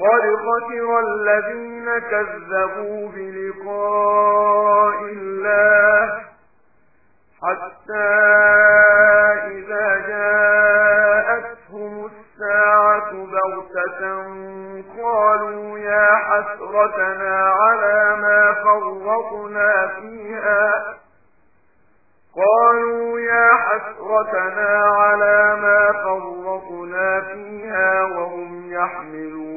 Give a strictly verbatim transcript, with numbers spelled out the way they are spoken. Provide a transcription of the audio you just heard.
قد خسر الذين كذبوا بلقاء الله حتى إذا جاءتهم الساعة بغتة قالوا يا حسرتنا على ما فرطنا فيها قالوا يا حسرتنا على ما فرطنا فيها وهم يحملون